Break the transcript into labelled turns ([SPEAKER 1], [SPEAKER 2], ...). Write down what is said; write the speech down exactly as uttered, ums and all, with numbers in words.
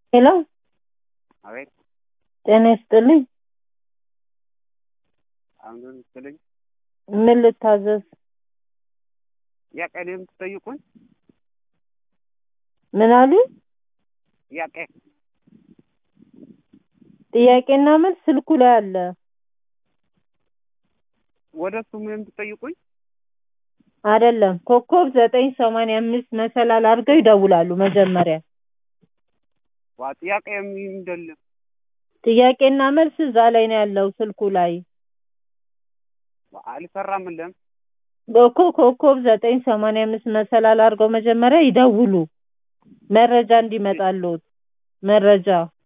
[SPEAKER 1] ሄሎ
[SPEAKER 2] አቤት።
[SPEAKER 1] ጤና ይስጥልኝ።
[SPEAKER 2] አሁን ይስጥልኝ።
[SPEAKER 1] ምን ልታዘዝ?
[SPEAKER 2] ጥያቄ ነው የምትጠይቁኝ?
[SPEAKER 1] ምን አሉ?
[SPEAKER 2] ጥያቄ
[SPEAKER 1] ጥያቄና መልስ ስልኩ ላይ አለ።
[SPEAKER 2] ወደሱ ምን የምትጠይቁኝ?
[SPEAKER 1] አይደለም ኮከብ ዘጠኝ ሰማንያ አምስት መሰላል አድርገው ይደውላሉ መጀመሪያ።
[SPEAKER 2] ዋ ጥያቄ የሚደልም
[SPEAKER 1] ጥያቄና መልስ እዛ ላይ ነው ያለው ስልኩ ላይ።
[SPEAKER 2] አልሰራምልም።
[SPEAKER 1] ኮከብ ኮከብ ዘጠኝ ሰማንያ አምስት መሰላል አድርገው መጀመሪያ ይደውሉ መረጃ እንዲመጣልዎት መረጃ